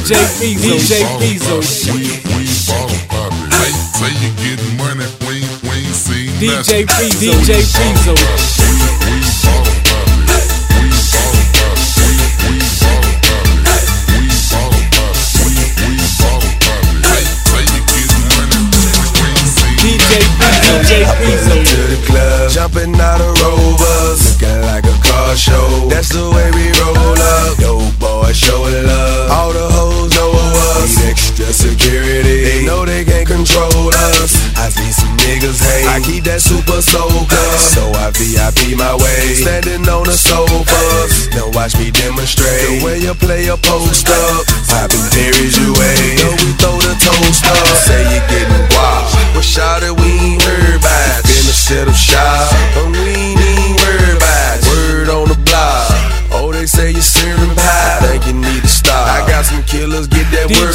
DJ Pizzo. We bottle poppin'. Say you getting money, we ain't seen nothing. DJ Pizzo. We bottle poppin'. We bottle poppin'. We bottle poppin'. We bottle poppin'. We bottle poppin'. Say you getting money, we ain't seen DJ Pizzo. To the club, jumping out of Rovers, looking like a car show. That's the way we roll up. Yo, boy, show love. All the hoes know us. Need extra security. They know they can't control us. I see some niggas hate. I keep that super soaker, so I VIP my way. Standing on the sofas, now watch me demonstrate. The way you play a post up, popping Perry's your way. Know we throw the toast up. Say you getting wild. Well, shout it, we ain't heard by it. Finna set up shop, but we ain't even worried about it. Word on the block. Oh, they say you're serving pie. Think you need to stop. I got some killers, get that word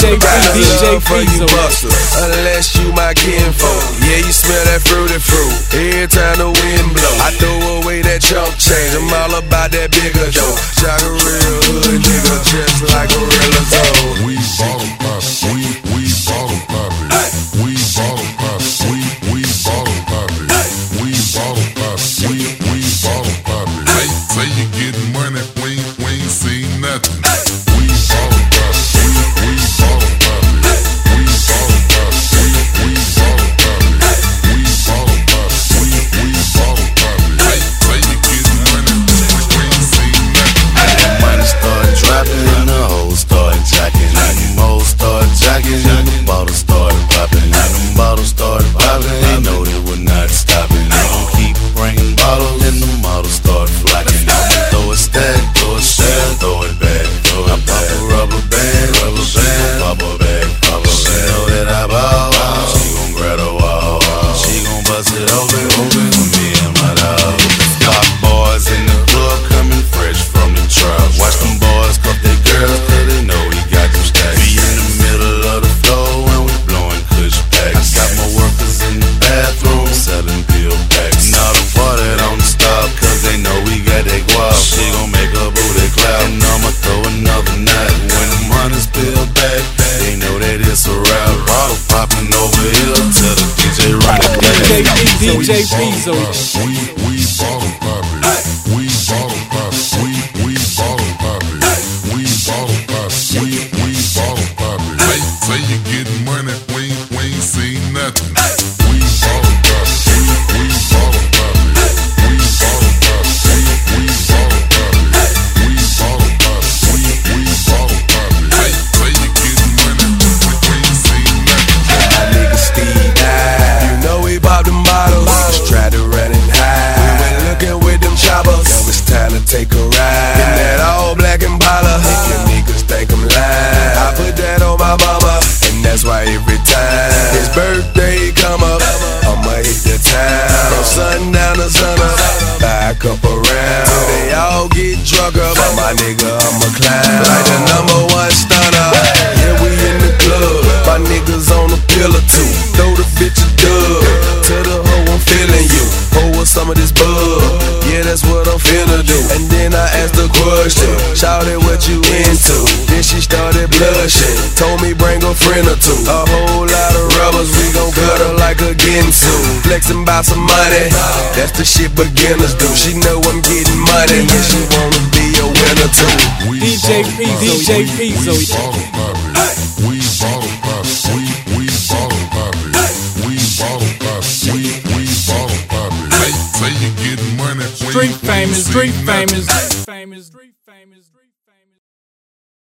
DJ for you busters. Unless you my kinfolk. Yeah, you smell that fruity fruit every time the wind blow. I throw away that chump change. I'm all about that bigger dough. Shot a real hood nigga, just like a real zone. We bottle poppin'. We bottle poppin'. We bottle poppin'. We bottle poppin'. We bottle poppin'. We bottle poppin'. Say you getting money, we ain't seen nothing. We bottle poppin'. We bottle poppin'. We bottle poppin'. We bottle poppin'. We bottle poppin'. We bottle poppin'. Say you getting money, we ain't seen nothing. The money start dropping and the hoes start jacking. And them hoes start jacking and the bottles start popping. And them bottles start popping, they know they were not stopping. They gon' keep bringing bottles and the models start flocking. Throw a stack, throw a shell, throw it back. I pop a rubber band, pop a bag. She know that I ball, she gon' grab the wall. She gon' bust it open for me and my dog. Got boys in the club coming fresh from the trap. Watch them boys cuff their girls cause they know we got them stacks. Be in the middle of the floor when we blowing kush packs. I got my workers in the bathroom selling pill packs. Now the party don't stop cause they know we got that guap. She gon' make her booty clap and I'ma throw another knot. When the money's peeled back, they know that it's a rap. Bottle popping over here, tell the DJ run it back. DJ Pizzo. We bottle poppin'. We bottle poppin'. We bottle poppin'. We bottle poppin'. We bottle poppin'. Say you getting money, we ain't seen nothing. We bottle poppin'. We bottle poppin'. We bottle poppin'. We bottle poppin'. We bottle poppin'. We bottle poppin'. Say you getting money, we ain't seen nothing. My nigga Steve died. You know we popped them bottles. Just tried to run it high. We went looking with them choppers. Now it's time to take a ride. In that all black Impala. If your niggas think I'm lying, I put that on my mama. And that's why every time his birthday come up, I'ma hit the town. From sundown to sunup, buy a couple rounds. They all get drunk up, but my nigga, I'm a clown. Like the #1 stunner. Yeah, we in the club. My niggas on the pillar too. Throw the bitch a dub. Tell the hoe I'm feeling you. Hoe with some of this bug. Yeah, that's what I'm finna do. And then I asked the question, shawty, what you into? Then she started blushing. Told me bring a friend or two. A whole lot of rubbers, we gon' cut her like a Ginsu. Flexing about some money, that's the shit beginners do. She know I'm getting money, and she wanna be a winner too. DJ Pizzo. We bottle poppin'. We bottle poppin'. We bottle poppin'. We bottle poppin'. We bottle poppin'. Say you getting money, Street famous.